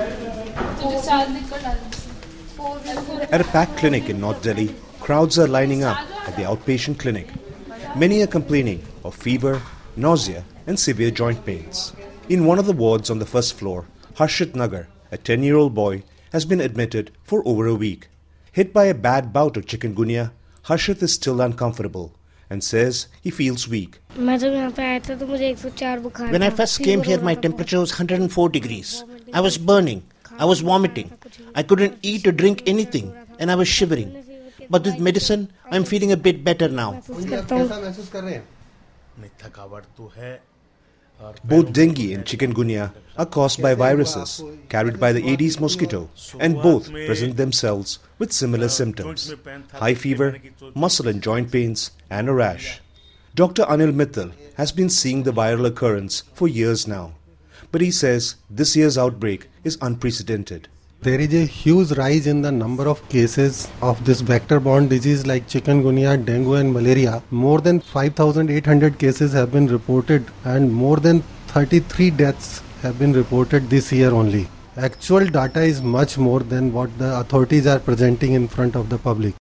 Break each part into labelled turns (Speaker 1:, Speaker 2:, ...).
Speaker 1: At a packed clinic in North Delhi, crowds are lining up at the outpatient clinic. Many are complaining of fever, nausea and severe joint pains. In one of the wards on the first floor, Harshit Nagar, a 10-year-old boy, has been admitted for over a week. Hit by a bad bout of chikungunya, Harshit is still uncomfortable and says he feels weak.
Speaker 2: When
Speaker 3: I first came here, my temperature was 104 degrees. I was burning. I was vomiting. I couldn't eat or drink anything, and I was shivering. But with medicine, I'm feeling a bit better now.
Speaker 1: Both dengue and chikungunya are caused by viruses carried by the Aedes mosquito, and both present themselves with similar symptoms: high fever, muscle and joint pains, and a rash. Dr. Anil Mittal has been seeing the viral occurrence for years now, but he says this year's outbreak is unprecedented.
Speaker 4: There is a huge rise in the number of cases of this vector-borne disease like chikungunya, dengue and malaria. More than 5,800 cases have been reported and more than 33 deaths have been reported this year only. Actual data is much more than what the authorities are presenting in front of the public.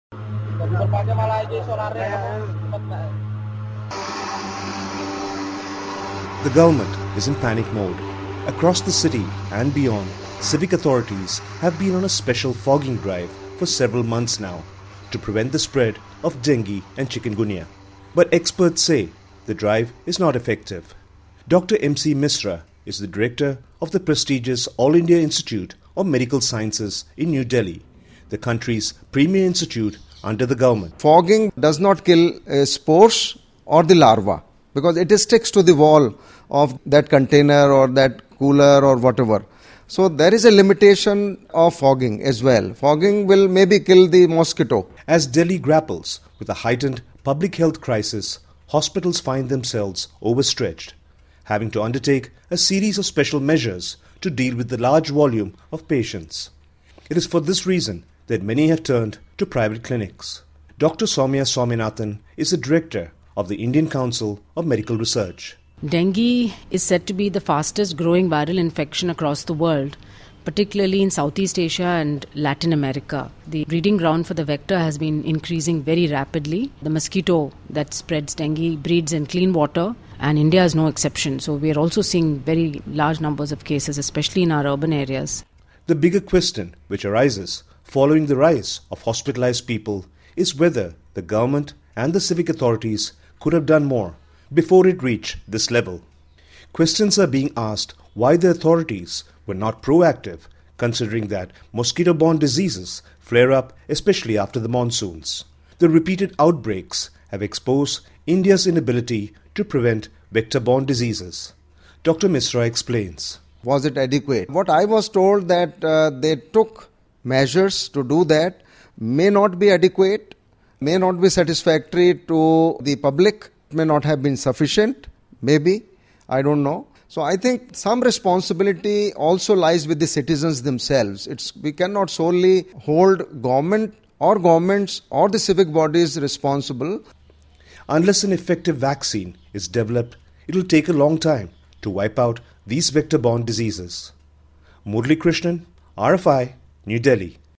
Speaker 1: The government is in panic mode. Across the city and beyond, civic authorities have been on a special fogging drive for several months now to prevent the spread of dengue and chikungunya. But experts say the drive is not effective. Dr. M.C. Misra is the director of the prestigious All India Institute of Medical Sciences in New Delhi, the country's premier institute under the government.
Speaker 5: Fogging does not kill spores or the larva because it sticks to the wall of that container or that cooler or whatever. So there is a limitation of fogging as well. Fogging will maybe kill the mosquito.
Speaker 1: As Delhi grapples with a heightened public health crisis, hospitals find themselves overstretched, having to undertake a series of special measures to deal with the large volume of patients. It is for this reason that many have turned to private clinics. Dr. Soumya Swaminathan is the director of the Indian Council of Medical Research.
Speaker 6: Dengue is said to be the fastest growing viral infection across the world, particularly in Southeast Asia and Latin America. The breeding ground for the vector has been increasing very rapidly. The mosquito that spreads dengue breeds in clean water, and India is no exception. So we are also seeing very large numbers of cases, especially in our urban areas.
Speaker 1: The bigger question which arises following the rise of hospitalized people is whether the government and the civic authorities could have done more before it reached this level. Questions are being asked why the authorities were not proactive, considering that mosquito-borne diseases flare up especially after the monsoons. The repeated outbreaks have exposed India's inability to prevent vector-borne diseases. Dr. Misra explains.
Speaker 5: Was it adequate? What I was told that they took measures to do that may not be adequate, may not be satisfactory to the public, may not have been sufficient, maybe, I don't know. So I think some responsibility also lies with the citizens themselves. We cannot solely hold government or governments or the civic bodies responsible.
Speaker 1: Unless an effective vaccine is developed, it will take a long time to wipe out these vector-borne diseases. Murali Krishnan, RFI, New Delhi.